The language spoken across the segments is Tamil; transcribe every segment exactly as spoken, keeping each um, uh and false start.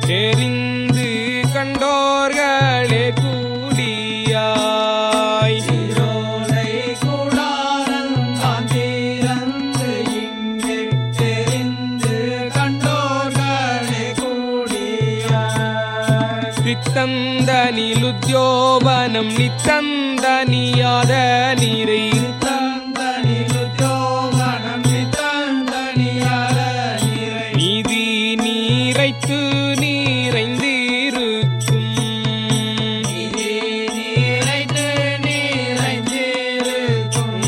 தெரிந்து கண்டோர்களே கூடியாய் சீரோலை கூடாரம் தான் திறந்து இங்கே தெரிந்து கண்டோர்களே கூடியாய் தித்தந்தனிலுத்யோபனம் நித்தந்தனியாத நீரை நீதி நீரைத்து நீரைந்திருக்கும் நீரைத்து நீரைந்திருக்கும்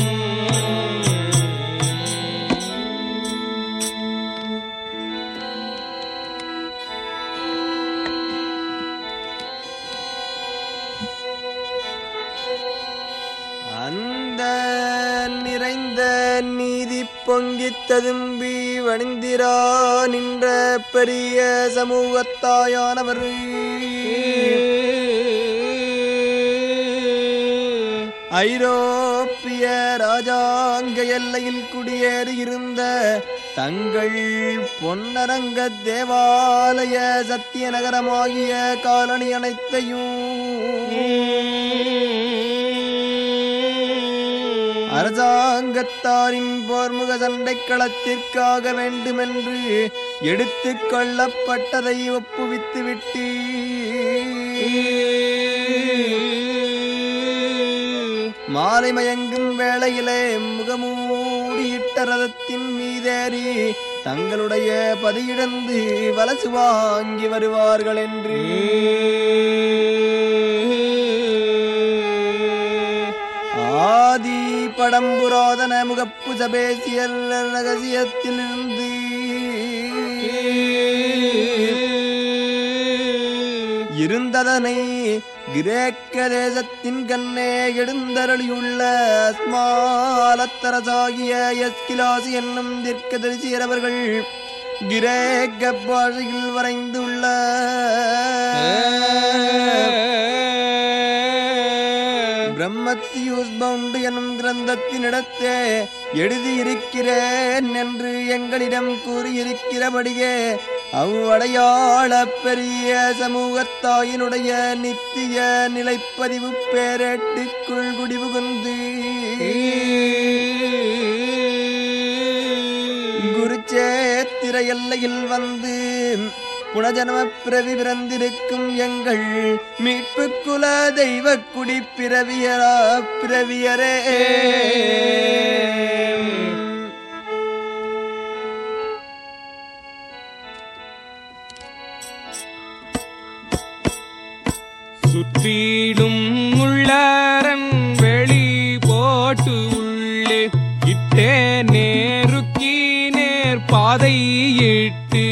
அந்த நிறைந்த நீதி பொங்கித் ததும்பி வணிந்திரா நின்ற பெரிய சமூகத்தாயானவர் ஐரோப்பிய ராஜாங்க எல்லையில் குடியேறியிருந்த தங்கள் பொன்னரங்க தேவாலய சத்திய நகரமாகிய காலனி அனைத்தையும் அரசாங்கத்தாரின் போர்முக சண்டை களத்திற்காக வேண்டுமென்று எடுத்துக் கொள்ளப்பட்டதை ஒப்புவித்து விட்டு மாலை மயங்கும் வேளையிலே முகமூடியிட்ட ரதத்தின் மீதேறி தங்களுடைய பதியிழந்து வலசு வாங்கி வருவார்கள் என்று ஆதி படம்புராதன முகப்பு சபேசியர் ரகசியத்திலிருந்து இருந்ததனை கிரேக்க தேசத்தின் கண்ணே எழுந்தருளியுள்ள அஸ்மாலத்தரசாகிய எஸ்கிலாசி என்னும் தீர்க்கதரிசியர் அவர்கள் கிரேக்க பாஷையில் வரைந்துள்ள பிரம்மத்தியூஸ் பவுண்டு எனும் கிரந்தத்தினிடத்தே எழுதியிருக்கிறேன் என்று எங்களிடம் கூறியிருக்கிறபடியே அவ்வடையாள பெரிய சமூகத்தாயினுடைய நித்திய நிலைப்பதிவு பேரேட்டுக்குள் குடிபுகுந்து குருச்சேத்திர எல்லையில் வந்து புனஜனம பிறவி பிறந்திருக்கும் எங்கள் மீட்பு குல தெய்வ குடி பிறவியரா பிறவியரே சுற்றிடும் உள்ளரன் வெளி போட்டு உள்ளே இட்டே நேருக்கி நேர் பாதையிட்டு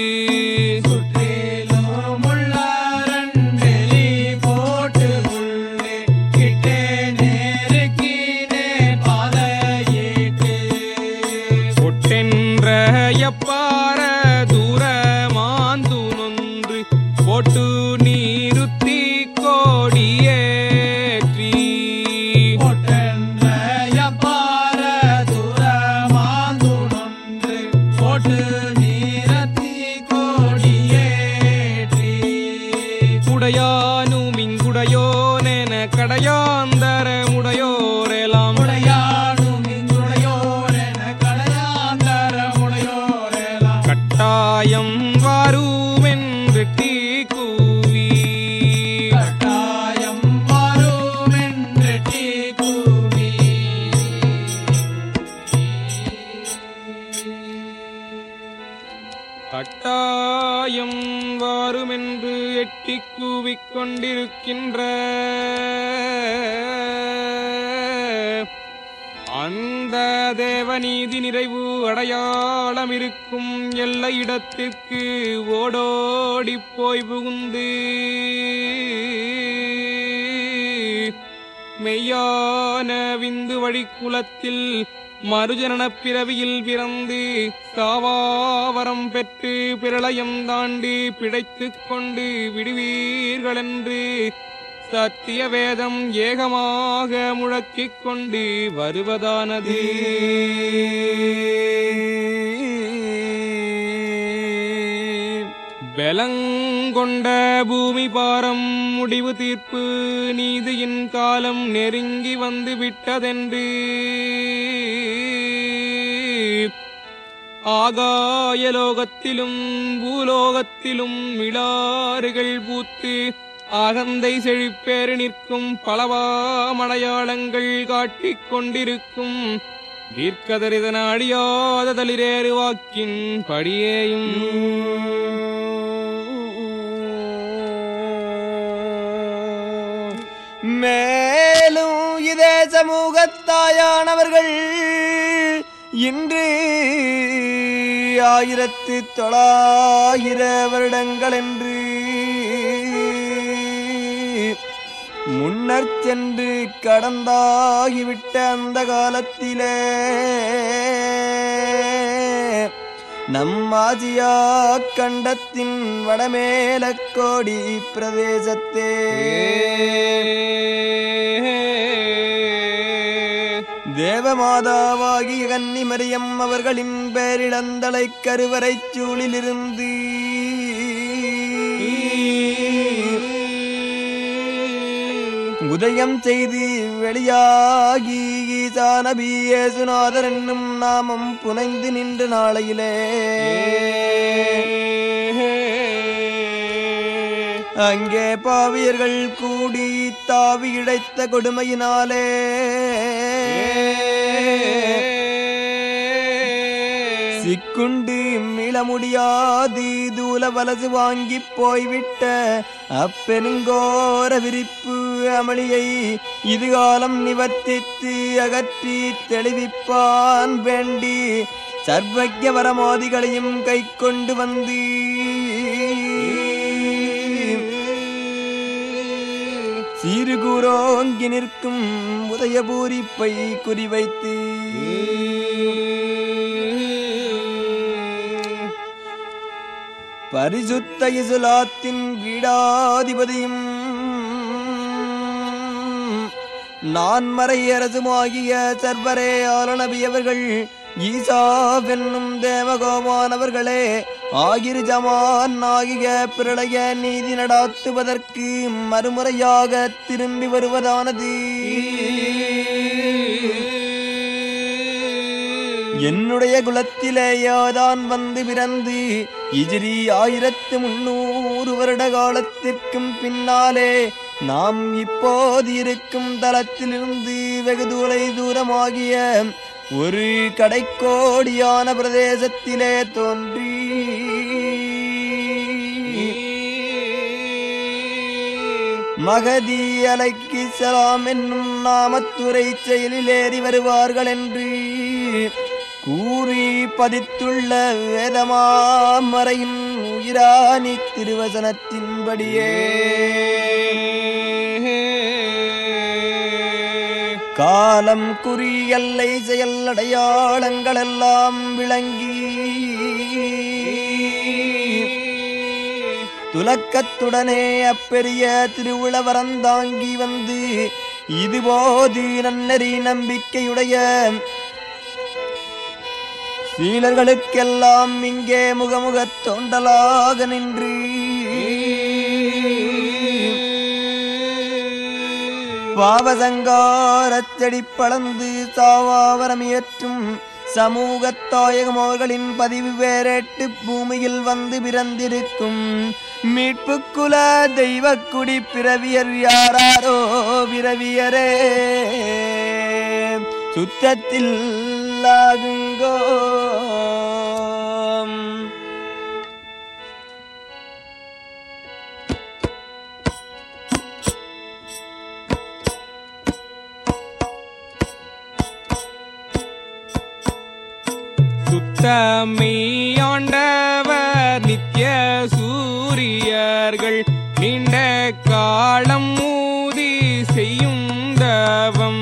சுற்றிலும் உள்ளாரன் வெளி போட்டு உள்ளே கிட்டே நேருக்கி நேர் பாதையிட்டு பொட்டென்ற எப்பார தூரமாந்து நொன்று போட்டு நீருத்தி கோடியேற்றி பொட்டென்ற எப்பார தூரமாந்துணொன்று போட்டு நீரத்தி கோடியேற்றி குடையானும் இங்குடையோனென கடையாந்தர முடையோரெலாம் உடையாடும் இங்குடையோரென கடையாந்தர உடையோரெலாம் கட்டாயம் வாருமென்றெட்டி கூவி கட்டாயம் வாருமென்று டீ கூவி கட்டாயம் வாருமென்று எட்டி கூவிக் கொண்டிருக்கின்ற அந்த தேவநீதி நிறைவு அடையாளம் இருக்கும் எல்லை இடத்திற்கு ஓடோடிப் போய் புகுந்து மெய்யான விந்து வழிக்குலத்தில் மறுஜனனப் பிறவியில் பிறந்து சாவாவரம் பெற்று பிரளயம் தாண்டி பிழைத்துக் கொண்டு விடுவீர்களென்று சத்திய வேதம் ஏகமாக முழக்கிக் கொண்டு வருவதானது. பெலங்கொண்ட பூமி பாரம் முடிவு தீர்ப்பு நீதியின் காலம் நெருங்கி வந்து விட்டதென்று ஆகாயலோகத்திலும் பூலோகத்திலும் மிளாறுகள் பூத்து அகந்தை செழிப்பேறு நிற்கும் பலவாமடையாளங்கள் காட்டிக் கொண்டிருக்கும் தீர்க்கதரிதன அடியாத தளிரேறு வாக்கின் படியேயும் மேலும் இதே சமூகத்தாயானவர்கள் இன்று ஆயிரத்து தொள்ளாயிர வருடங்கள் என்று முன்னர் சென்று கடந்தாகிவிட்ட அந்த காலத்திலே நம் ஆசியா கண்டத்தின் வடமேலக்கோடி பிரதேசத்தே தேவமாதாவாகிய கன்னி மரியம் அவர்களின் பேரிழந்தலை கருவறை சூழிலிருந்து உதயம் செய்து வெளியாகி ஈசா நபி இயேசுநாதர் என்னும் நாமம் புனைந்து நின்ற நாளையிலே அங்கே பாவியர்கள் கூடி தாவி இழைத்த கொடுமையினாலே சிக்குண்டு மீள முடியாது தூல வலசு வாங்கி போய்விட்ட அப்பெருங்கோர விரிப்பு அமளியை இதுகாலம் நிவர்த்தித்து அகற்றி தெளிவிப்பான் வேண்டி சர்வஜ்ய வரமாதிகளையும் கை கொண்டு வந்து சீர்கூரோங்கி நிற்கும் உதயபூரிப்பை குறிவைத்து பரிசுத்த இசுலாத்தின் வீடாதிபதியும் நான் மறையரசுமாகிய சர்வரே ஆலநபியவர்கள் ஈசாவென்னும் தேவகோமானவர்களே ஆகிரு ஜமான் ஆகிய பிரளய நீதி நடாத்துவதற்கு மறுமுறையாக திரும்பி வருவதானது என்னுடைய குலத்திலேயாதான் வந்து பிறந்து இஜிரி ஆயிரத்து முன்னூறு வருட காலத்திற்கும் பின்னாலே நாம் இப்போது இருக்கும் தளத்திலிருந்து வெகு தூரை தூரமாகிய ஒரு கடைக்கோடியான பிரதேசத்திலே தோன்றி மகதி அலைக்கு சலாம் என்னும் நாமத்துறை செயலிலேறி வருவார்கள் என்று கூறி பதித்துள்ள வேதமாமறையின் உயிராணி திருவசனத்தின்படியே காலம் குறி எல்லை செயல் அடையாளங்கள் எல்லாம் விளங்கி துலக்கத்துடனே அப்பெரிய திருவுளவரந்தாங்கி வந்து இதுபோது நன்னறி நம்பிக்கையுடைய சீலர்களுக்கெல்லாம் இங்கே முகமுகத் தோண்டலாக நின்று பாவசங்காரச் செடி பளந்து சாவாவரமியற்றும் சமூகத்தாயகம் அவர்களின் பதிவு வேறேட்டு பூமியில் வந்து பிறந்திருக்கும் மீட்புக்குல தெய்வக்குடி பிறவியர் யாராரோ பிறவியரே சுத்தத்தில் ஆகுங்கோ சுத்தமையாண்டவர் நித்ய சூரியர்கள் நீண்ட காலம் ஊதி செய்யும் தவம்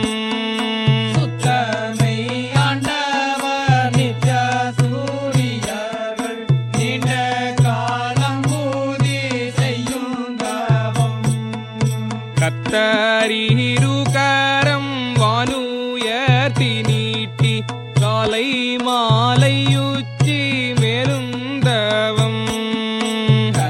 சுத்தமையாண்டவர் நித்ய சூரியர்கள் நீண்ட காலம் ஊதி செய்யும் தவம் கத்தரிருகரம் வானுயர்த்தி நீட்டி காலை மாலையுச்சி மேலும் தவம்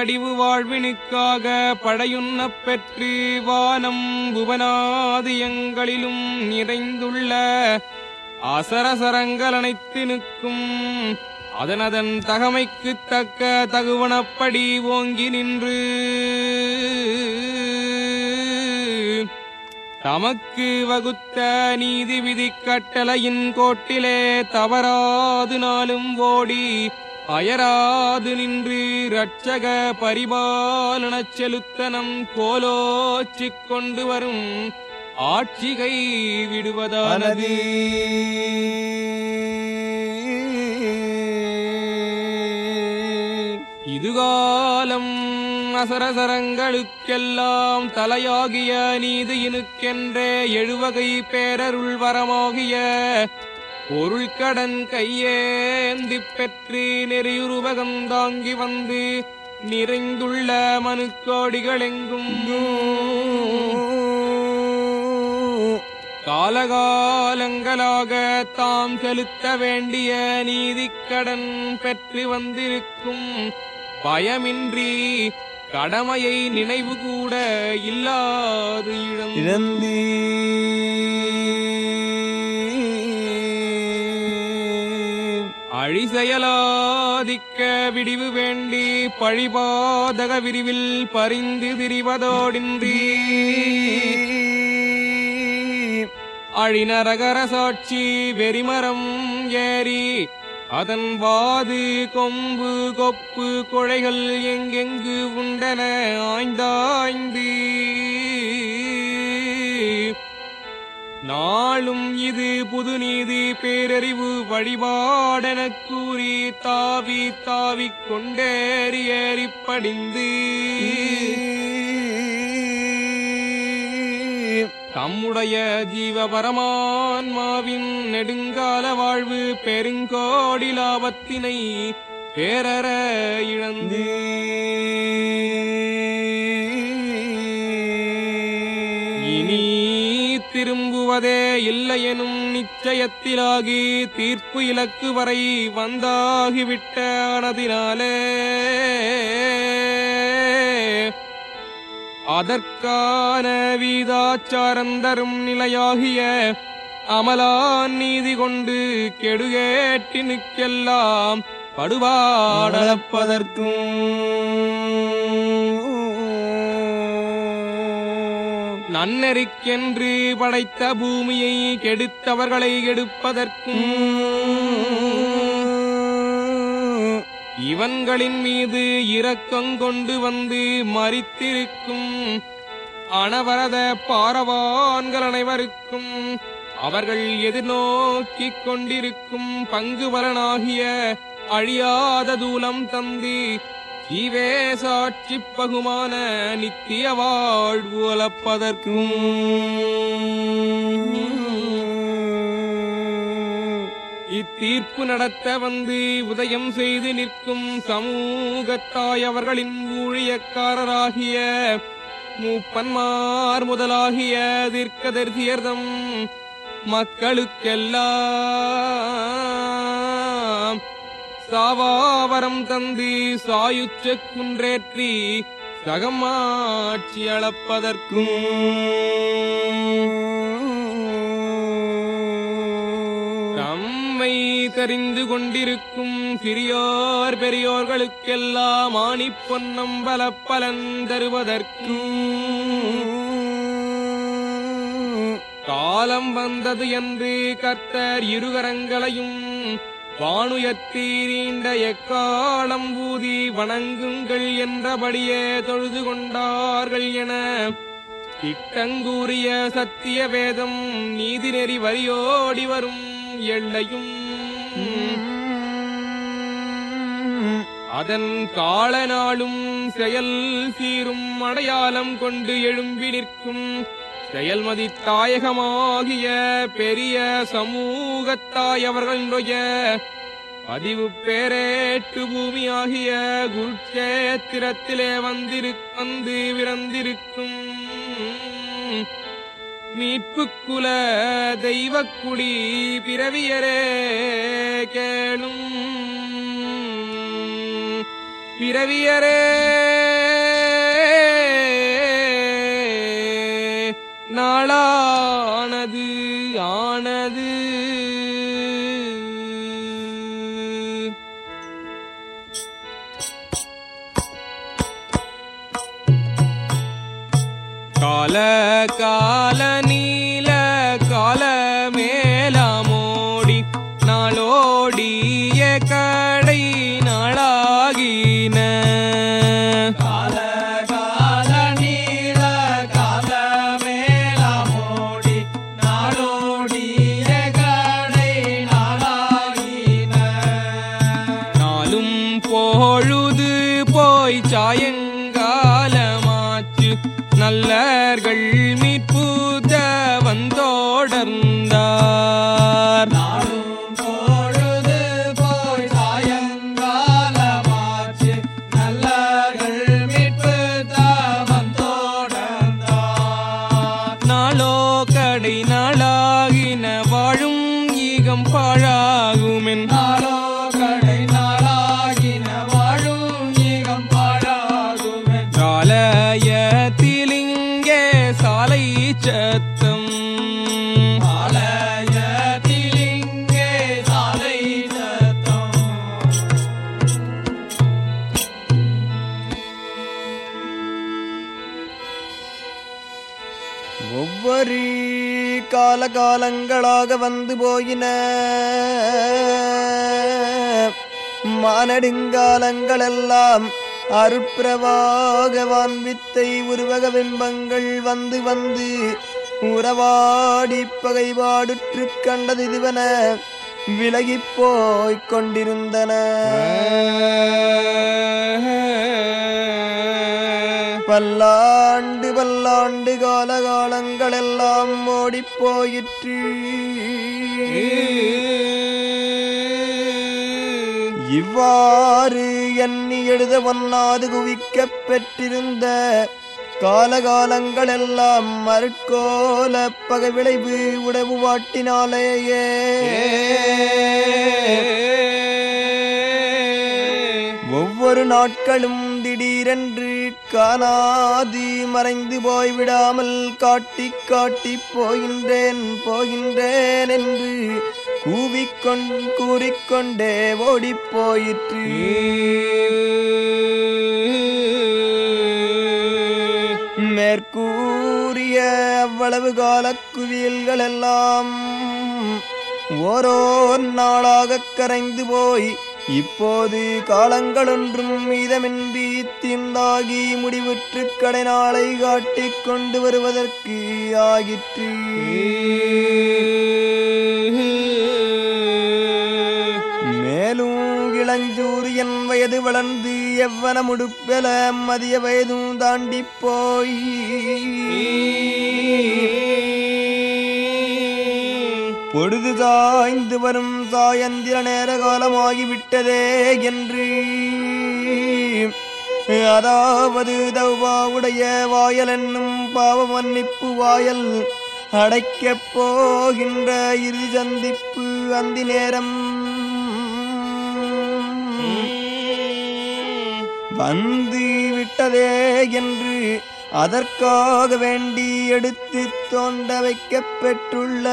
வடிவு வாழ்வினுக்காக படையுண்ணப் பெற்று வானம் புவனாதியங்களிலும் நிறைந்துள்ள அசரசரங்கள் அனைத்து நிற்கும் அதனதன் தகமைக்குத் தக்க தகுவனப்படி ஓங்கி நின்று தமக்கு வகுத்த நீதி விதி கட்டளையின் கோட்டிலே தவறாது நாளும் ஓடி அயராது நின்று இரட்சக பரிபாலனச் செலுத்தனம் கோலோச்சிக் கொண்டு வரும் ஆட்சிகை விடுவதானது. இதுகாலம் அசரசரங்களுக்கெல்லாம் தலையாகிய நீதியினுக்கென்றே எழுவகை பேரருள் வரமாகிய பொருள் கடன் கையேந்திப் பெற்று நெறியுருவகம் தாங்கி வந்து நிறைந்துள்ள மனுக்கோடிகளெங்கும் காலகாலங்களாக தாம் செலுத்த வேண்டிய நீதிக்கடன் பெற்று வந்திருக்கும் பயமின்றி கடமையை நினைவு கூட இல்லாது இழந்து அழிசெயலாதிக்க விடிவு வேண்டி பழிபாதக விரிவில் பரிந்து திரிவதோடின்றி அழிநரகர சாட்சி வெறிமரம் ஏறி அதன் வாது கொம்பு கொப்பு கொழைகள் எங்கெங்கு உண்டன ஆய்ந்தாய்ந்து நாளும் இது புதுநீதி பேரறிவு வழிபாடெனக் கூறி தாவி தாவிக் கொண்டேறி ஏறிப் படிந்து தம்முடைய ஜீவபரமான்மாவின் நெடுங்கால வாழ்வு பெருங்கோடி லாபத்தினை பேரற இழந்து இனி திரும்புவதே இல்லையெனும் நிச்சயத்திலாகி தீர்ப்பு இலக்கு வரை வந்தாகிவிட்ட ஆனதினாலே அதற்கான வீதாச்சாரந்தரும் நிலையாகிய அமலான் நீதி கொண்டு கெடுகேட்டினுக்கெல்லாம் படுபாடளப்பதற்கும் நன்னெறிக்கென்று படைத்த பூமியை கெடுத்தவர்களை கெடுப்பதற்கும் இவன்களின் மீது இரக்கங்கொண்டு வந்து மரித்திருக்கும் அனவரத பாரவான்கள் அனைவருக்கும் அவர்கள் எதிர்நோக்கிக் கொண்டிருக்கும் பங்கு பலனாகிய அழியாத தூலம் தந்து ஜீவே சாட்சி பகுமான நித்திய வாழ்வு அலப்பதற்கும் இத்தீர்ப்பு நடத்த வந்து உதயம் செய்து நிற்கும் சமூகத்தாய் அவர்களின் ஊழியக்காரராகிய மூப்பன்மார் முதலாகிய தீர்க்கதரிசியர்தம் மக்களுக்கெல்லாம் சாவாவரம் தந்து சாயுச்ச குன்றேற்றி சகமாட்சி அளப்பதற்கும் தெரிந்து கொண்டிருக்கும் சிறியோர் பெரியோர்களுக்கெல்லாம் ஆணிப் பொன்னம் பல பலன் தருவதற்கும் காலம் வந்தது என்று கர்த்தர் இருகரங்களையும் வானுயர்த்தி நீண்ட எக்காலம் ஊதி வணங்குங்கள் என்றபடியே தொழுது கொண்டார்கள் என திட்டங்கூறிய சத்திய வேதம் நீதிநெறி வரியோடி வரும் எல்லையும் அதன் கால நாளும் செயல் சீரும் அடையாளம் கொண்டு எழும்பி நிற்கும் செயல்மதி தாயகமாகிய பெரிய சமூகத்தாய் அவர்களுடைய பதிவு பேரேட்டு பூமியாகிய குருட்சேத்திரத்திலே வந்திரு வந்து விரந்திருக்கும் மீட்புக்குல தெய்வக்குடி பிறவியரே கேளும் பிறவியரே நாளானது ஆனது கால கால நீல கால மேலாமோடி நாளோடிய கடை நாளாகின கால கால நீல கால மேலாமோடி நாளோடிய கடை நாளாகின நாளும் பொழுது போய் சாயங்காலமாச்சு நல்லர்கள் மீட்புத வந்தோடர்ந்தார் நாளும் பொழுது போய் சாயங்காலமாச்சு நல்லர்கள் மீட்பு வந்தோடர்ந்தார் நாளோ கடை நாளாகின வாழும் ஈகம் பாழாகுமென் நாளோ கடை நாளாகின வாழும் ஈகம் பாழாகுமென் காலயத்திலிங்கே சாலை சத்தம் ஆலயத்திலிங்கே சாலை சத்தம் ஒவ்வொரு காலகாலங்களாக வந்து போயின மானடுங்காலங்களெல்லாம் அருட்பிரவாகவான் வித்தை உருவக பிம்பங்கள் வந்து வந்து உறவாடி பகைபாடுற்று கண்டது இதுவன விலகிப் போய்க் கொண்டிருந்தன. பல்லாண்டு பல்லாண்டு காலகாலங்களெல்லாம் ஓடிப் போயிற்று. இவ்வாறு எண்ணி எழுத ஒன்னாது குவிக்கப் பெற்றிருந்த காலகாலங்களெல்லாம் மறுக்கோல பகை விளைவு உடவு வாட்டினாலேயே ஒவ்வொரு நாட்களும் திடீரென்று காணாது மறைந்து போய்விடாமல் காட்டி காட்டி போகின்றேன் போகின்றேன் என்று கூவிக்கொண்டு கூறிக்கொண்டே ஓடிப் போயிற்று. மேற்கூறிய அவ்வளவு காலக் குவியல்கள் எல்லாம் ஓரோர் நாளாகக் கரைந்து போய் இப்போது காலங்களொன்றும் மீதமின்றி தீர்ந்தாகி முடிவுற்று கடை நாளை காட்டிக் கொண்டு வருவதற்கு ஆகிற்று. மேலும் இளஞ்சூரியன் வயது வளர்ந்து எவ்வன முடுப்பெல மதிய வயதும் தாண்டி போய் பொழுது சாய்ந்து வரும் சாயந்திர நேர காலமாகிவிட்டதே என்று, அதாவது தௌபாவுடைய வாயல் என்னும் பாவ மன்னிப்பு வாயல் அடைக்கப் போகின்ற இறுதி சந்திப்பு அந்தி நேரம் வந்து விட்டதே என்று அதற்காக வேண்டி எடுத்து தோண்ட வைக்கப் பெற்றுள்ள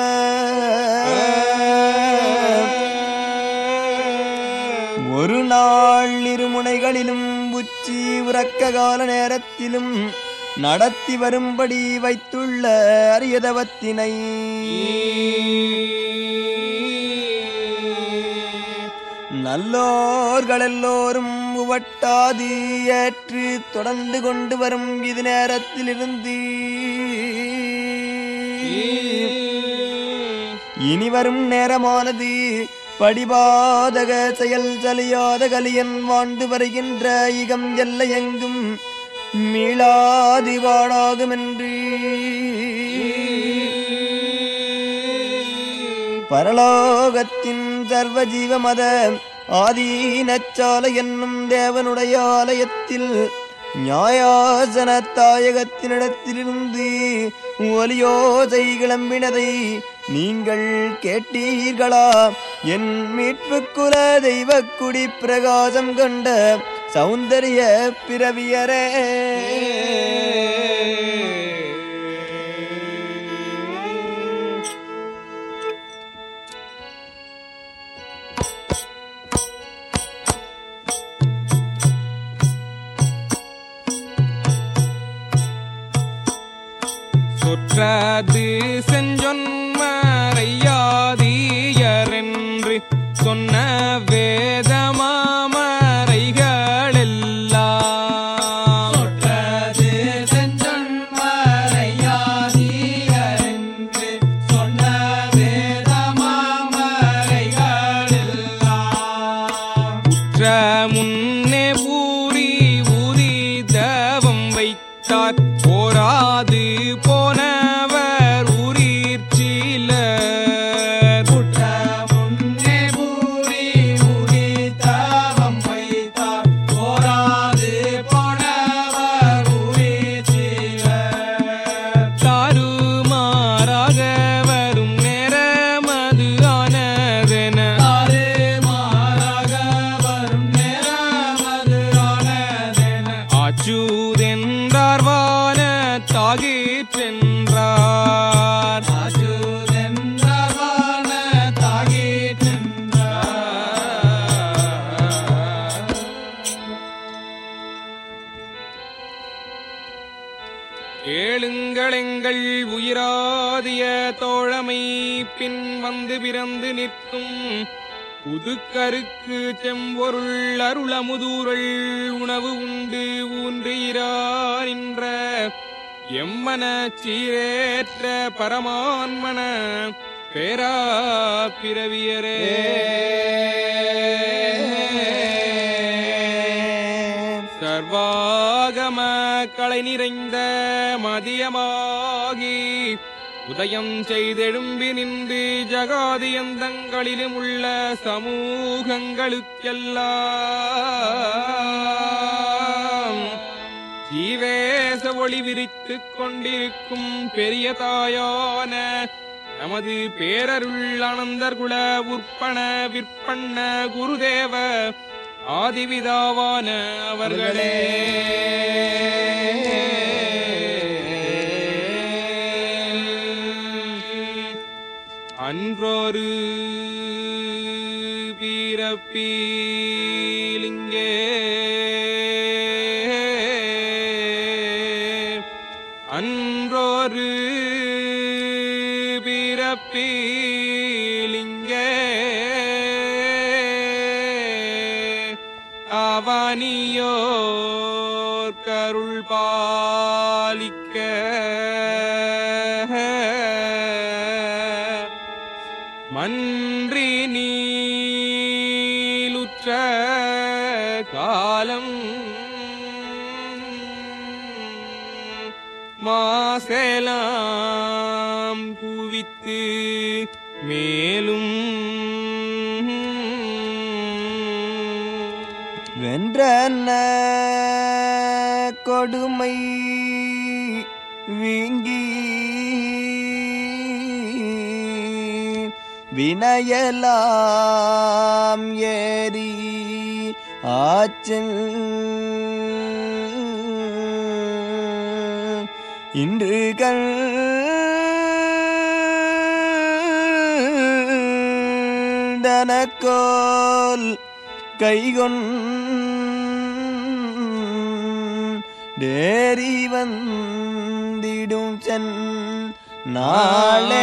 ஒரு நாள் இருமுனைகளிலும் உச்சி உறக்க கால நேரத்திலும் நடத்தி வரும்படி வைத்துள்ள அரியதவத்தினை நல்லோர்கள் எல்லோரும் உவட்டாது ஏற்று தொடர்ந்து கொண்டு வரும் இது நேரத்திலிருந்து இனி வரும் நேரமானது படிபாதக செயல் சலியாத கலியன் வாழ்ந்து வருகின்ற இகம் எல்லை எங்கும் மீளாது வாழாகும் என்று பரலோகத்தின் சர்வ ஜீவ மத ஆதீனச்சாலை என்னும் தேவனுடைய ஆலயத்தில் நியாயாசன தாயகத்தினிடத்திலிருந்து ஒலியோசை கிளம்பினதை நீங்கள் கேட்டீர்களா? என் மீட்புக்குல தெய்வக்குடி பிரகாசம் கண்ட சௌந்தரிய பிறவியரே சொற்றது செஞ்சொன்மறையாதீயரென்று சொன்ன வேதமாமறைகளெல்லாம் சொற்றது செஞ்சொன்மறையாதீயரென்று சொன்ன வேதமாமறைகளெல்லாம் உற்ற முன்னே பூரி ஊதி தவம் வைத்தார் போராது போனவர் ஊரீர் சீலர் உற்ற முன்னே பூரி ஊதி தவம் வைத்தார் போராது போனவர் ஊரீர் சீலர் தாறுமாறாக வரும் நேரமது ஆனதென தாறுமாறாக வரும் நேரமது ஆனதென ஆச்சூதென்றார் வான தாகிற்றென்றார் ஆச்சுதென்றவான தாகிற்றென்றார். கேளுங்களெங்கள் உயிராதிய தோழமை பின் வந்து பிறந்து நிற்கும் புதுக்கருக்கு செம்பொருள் அருளமுதூரள் உணவு உண்டு ஊன்றுகிறா நின்ற எம்மன சீரேற்ற பரமான்மன பேரா பிறவியரே சர்வாகம களை நிறைந்த மதியமாகி உதயம் செய்தெழும்பி நின்று ஜகாதியந்தங்களிலும் உள்ள சமூகங்களுக்கெல்லாம் ஜீவேச ஒளி விரித்துக் கொண்டிருக்கும் பெரிய தாயான நமது பேரருள் அனந்தர்குல உற்பண விற்பண்ண குருதேவ ஆதிவிதாவான அவர்களே அன்றொரு வீரப்பீலிங்கே அன்றொரு வீரப்பீலிங்கே அவனியோர் கருள் பாலிக்க மன்றி நீலுற்ற காலம் மாசேலாம் குவித்து மேலும் வென்றன கொடுமை வீங்கி வினையலாம் ஏறி ஆச்சல் இன்று கண்டனக்கோல் கைகொண்டேறி வந்திடும் சென் நாளே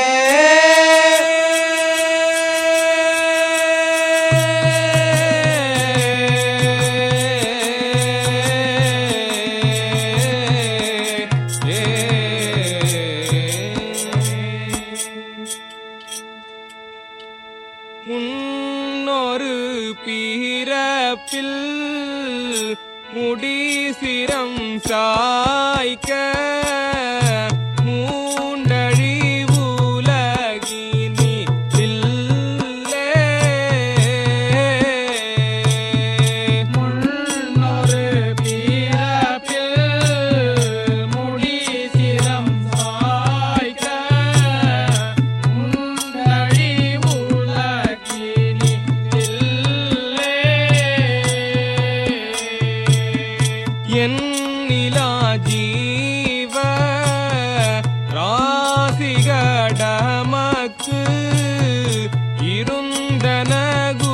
முன்னொரு பீரப்பில் முடி சிரம் சாய்க்க மூண்டழி உலகினி இல்லே முன்னொரு பிறப்பில் முடி சிரம் சாய்க்க முன்னழி உலகினி இல்லே ராசிகடமக்கு இருந்தனகு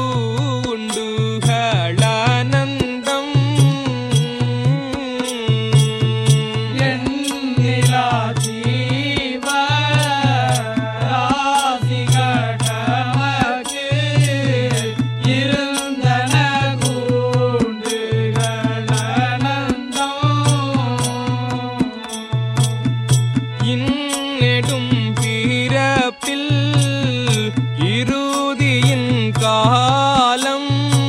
உண்டுகளநந்தம் எண்ணிலா ஜீவ ராசிகடமக்கு இருந்தன கூண்டுகளநந்தம் இன்னெடும் பிறப்பில் இறுதியின் காலம்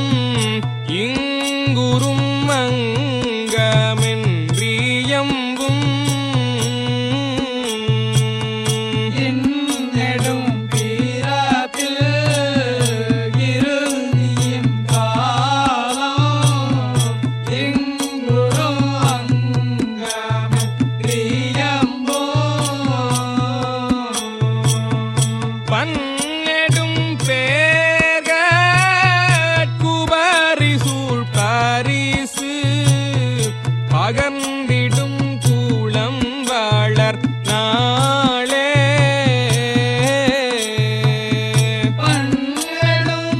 இங்குறும் அங்கமென்றியம்பும் இன்னெடும் பிறப்பில் இறுதியின் காலம் இங்குறும் அங்கமென்றியம்பும் பன்னெடும் பேர்கட்குபரிசூழ் பரிசு பகர்ந்திடும் கூளம் வளர் நாளே பன்னெடும்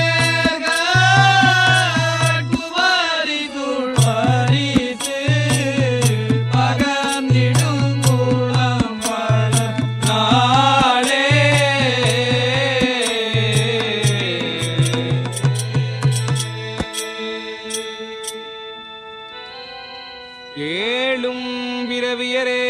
பேர்கள் குவரிதுள் பரிசு பகர்ந்திடும் கூலம் வளர் நாளே. ஏழும் பிறவியரே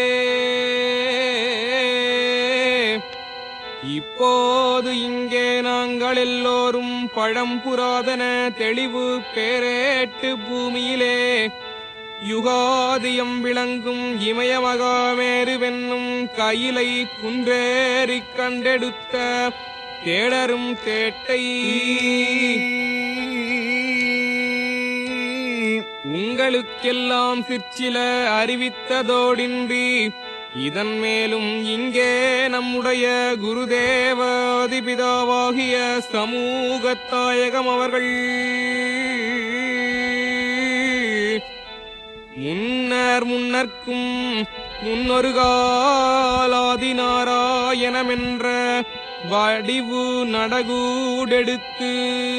இப்போது இங்கே நாங்கள் எல்லோரும் பழம்புராதன தெளிவு பேரேட்டு பூமியிலே யுகாதியம் விளங்கும் இமயமகாமேருவென்னும் கையிலை குன்றேறிக் கண்டெடுத்த தேடரும் தேட்டை உங்களுக்கெல்லாம் சிற்சில அறிவித்ததோடின்றி இதன் மேலும் இங்கே நம்முடைய குருதேவாதிபிதாவாகிய சமூகத்தாயகம் அவர்கள் முன்னர் முன்னர்க்கும் முன்னொரு காலாதி நாராயணமென்ற வடிவு நடகூடெடுத்து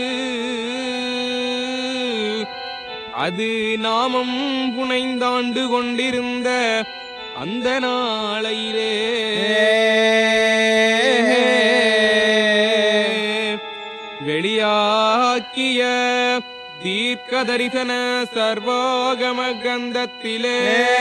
அது நாமம் புனைந்தாண்டு கொண்டிருந்த அந்த நாளையிலே வெளியாக்கிய தீர்க்க தரிசன சர்வாகம கந்தத்திலே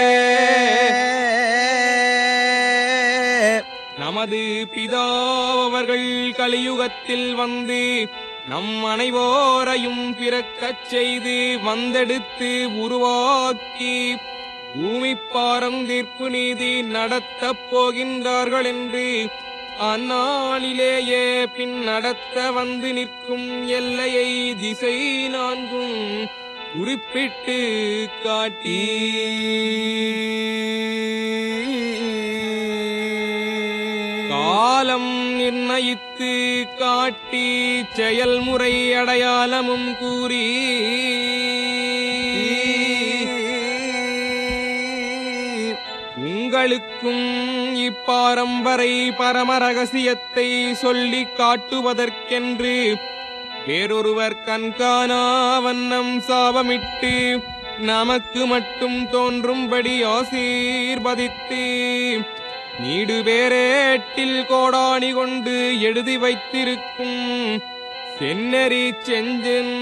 நமது பிதாவர்கள் கலியுகத்தில் வந்து நம் அனைவோரையும் பிறக்கச் செய்து வந்தெடுத்து உருவாக்கி பூமி பாரம் தீர்ப்பு நீதி நடத்தப் போகின்றார்கள் என்று அந்நாளிலேயே பின் நடத்த வந்து நிற்கும் எல்லையை திசை நான்கும் குறிப்பிட்டு காட்டி காலம் நிர்ணயித்து காட்டி செயல்முறை அடையாளமும் கூறி உங்களுக்கும் இப்பாரம்பரை பரம ரகசியத்தை சொல்லிக் காட்டுவதற்கென்று வேறொருவர் கண்காணா வண்ணம் சாபமிட்டு நமக்கு மட்டும் தோன்றும்படி ஆசீர்வதித்து நீடு பேரேட்டில் கோடாணி கொண்டு எழுதி வைத்திருக்கும் செந்நெறி செஞ்சன்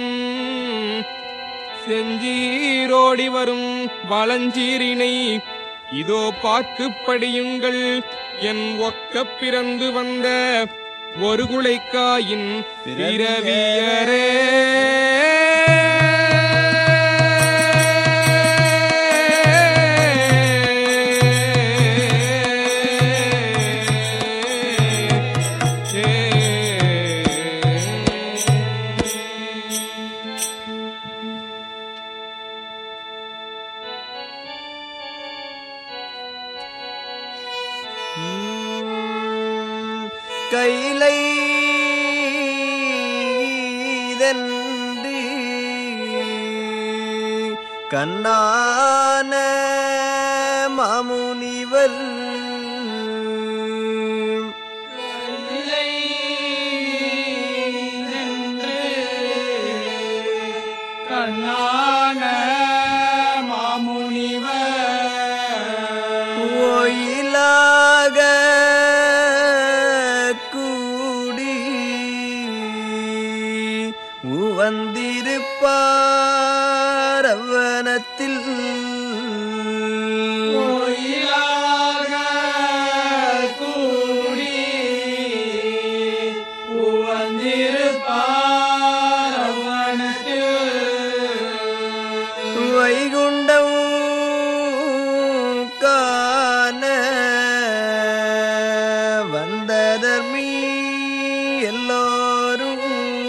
செஞ்சீரோடி வரும் வளஞ்சீரினை இதோ பார்த்து படியுங்கள். என் ஒக்கப் பிறந்து வந்த ஒரு குலைக்காயின் பிறவியரே. கைலை இதன்று கண்ணான மாமுனிவர் அவ்வனத்தில் கோயிலாக கூடி உவந்திருப்பார் அவ்வனத்தில் வைகுண்டம் காண வந்ததர்மீ எல்லோரும்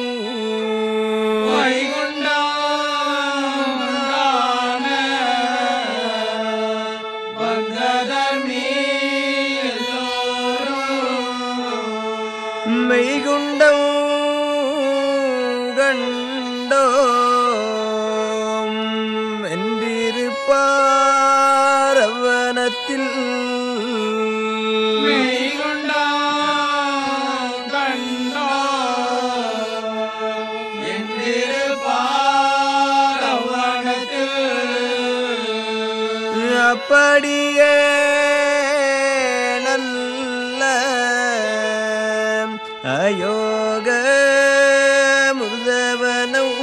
வைகுண்டான வந்ததர்மீ எல்லோரும் மெய்குண்டம் கண்டோம் என்றிருப்பார் அவ்வனத்தில் மெய்குண்டாம் கண்டோம் என்றிருப்பார் அவ்வனத்தில் அப்படியே நல்ல அயோக முருதவனம்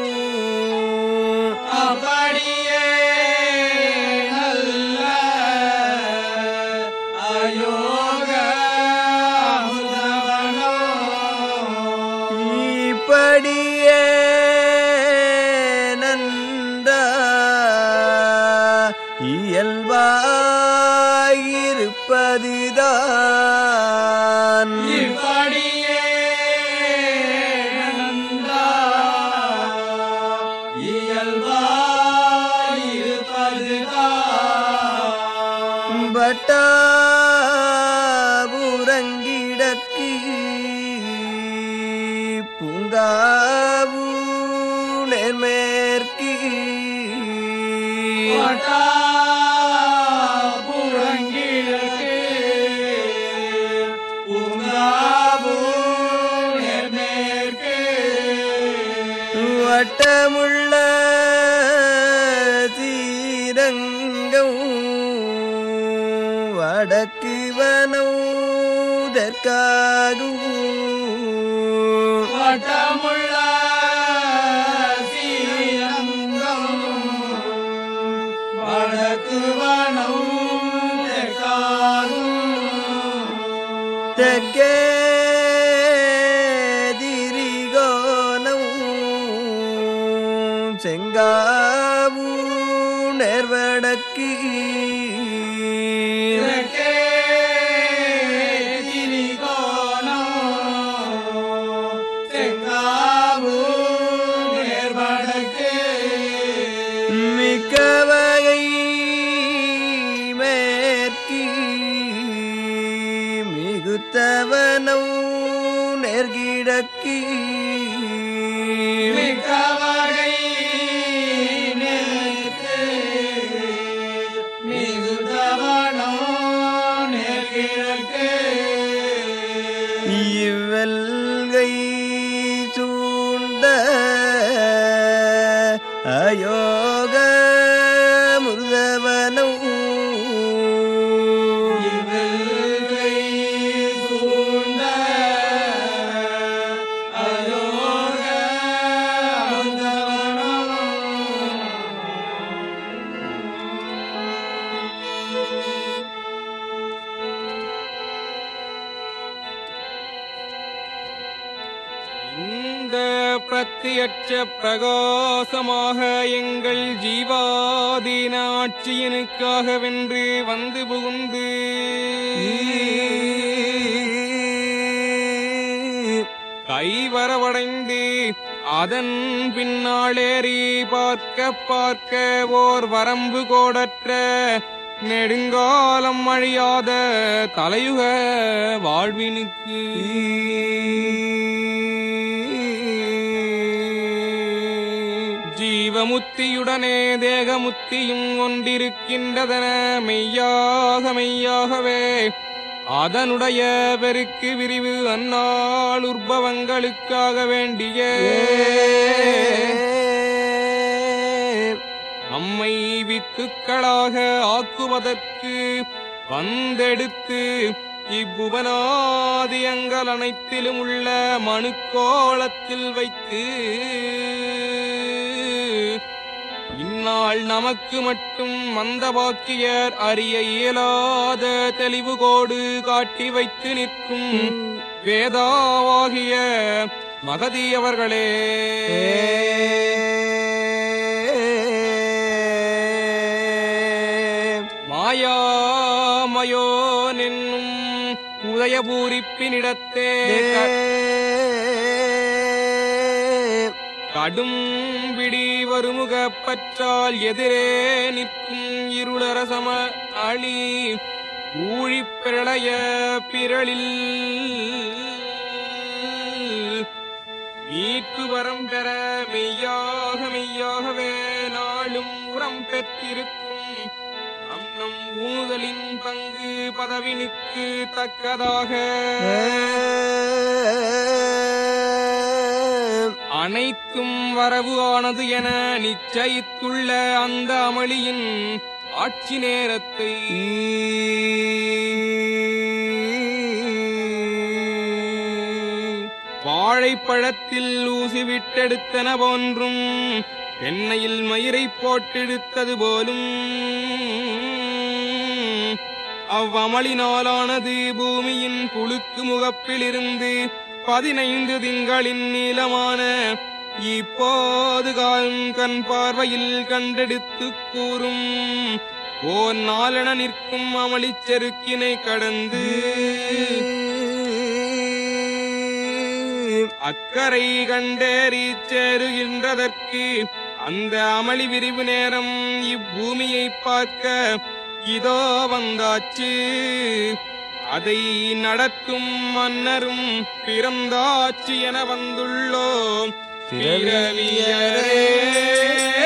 அப்படியே நல்ல அயோக அமுதவனோ இப்படியே நன்றா இயல்பாயிருப்பதுதான் இப்படியே நன்றா இயல்பாயிருப்பதுதான் பட்டாபுரங்கிடக்கு பூங்காவு நேர்மேற்கு புறங்கிழக்கு பூங்காவு நேர்மேற்கு வட்டமுள்ள தீரங்கம் வடக்கு வனம் தெற்காகும் வட்டமுள்ள சீரங்கம் வடக்கு வனம் தெற்காகும் தெற்கே திரிகோணம் செங்காவு நேர்வடக்கு தெற்கே திரிகோணம் செங்காவு நேர்வடக்கு மிக்க வகை மேற்கு மிகுத்தவனம் நேர்கிழக்கு மிக்க வகை நேர்க்கு மிகுதவனோ நேர்கிழக்கு இவ்வல்கை சூழ்ந்த அயோக முருதவனம் இவல்கை சூழ்ந்த அயோக அமுதவனோ இந்த பிரத்தியட்ச பிரகாசமாக எங்கள் ஜீவாதீன ஆட்சியனுக்காக வென்று வந்து புகுந்து கைவரவடைந்து அதன் பின்னாளேறி பார்க்க பார்க்க ஓர் வரம்பு கோடற்ற நெடுங்காலம் அழியாத தலையுக வாழ்வினுக்கு ஜீவமுத்தியுடனே தேகமுத்தியும் ஒன்றிருக்கின்றதன மெய்யாக மெய்யாகவே அதனுடைய பெருக்கு விரிவு அந்நாள் உற்பவங்களுக்காக வேண்டிய நம்மை வித்துக்களாக ஆக்குவதற்கு வந்தெடுத்து இப்புவனாதியங்கள் அனைத்திலும் உள்ள மனுக்கோளத்தில் வைத்து அந்நாள் நமக்கு மட்டும் மந்தபாக்கியர் அறிய இயலாத தெளிவுகோடு காட்டி வைத்து நிற்கும் வேதாவாகிய மகதியவர்களே. மாயாமயோனென்னும் உதயபூரிப்பினிடத்தே கடும் விடி வருமுகப் பற்றால் எதிரே நிற்கும் இருளரசம அழி ஊழிப் பிரளய பிறளில் மீட்பு வரம் பெற மெய்யாக மெய்யாகவே நாளும் உரம் பெற்றிருக்கும் நம் நம் ஊதலின் பங்கு பதவினுக்கு தக்கதாக அனைத்தும் வரவு ஆனது என நிச்சயித்துள்ள அந்த அமளியின் ஆட்சி நேரத்தை வாழைப்பழத்தில் ஊசி விட்டெடுத்தன போன்றும் எண்ணெயில் மயிரை போட்டெடுத்தது போலும் அவ்வமளினாலானது பூமியின் புழுக்கு முகப்பிலிருந்து பதினைந்து திங்களின் நீளமான இப்போது காலம் கண் பார்வையில் கண்டெடுத்து கூறும் ஓர் நாளென நிற்கும் அமளிச் செருக்கினை கடந்து அக்கறை கண்டேறி சேருகின்றதற்கு அந்த அமளி விரிவு நேரம் இப்பூமியை பார்க்க இதோ வந்தாச்சு. அதை நடத்தும் மன்னரும் பிறந்தாச்சு என வந்துள்ளோம் பிறவியரே.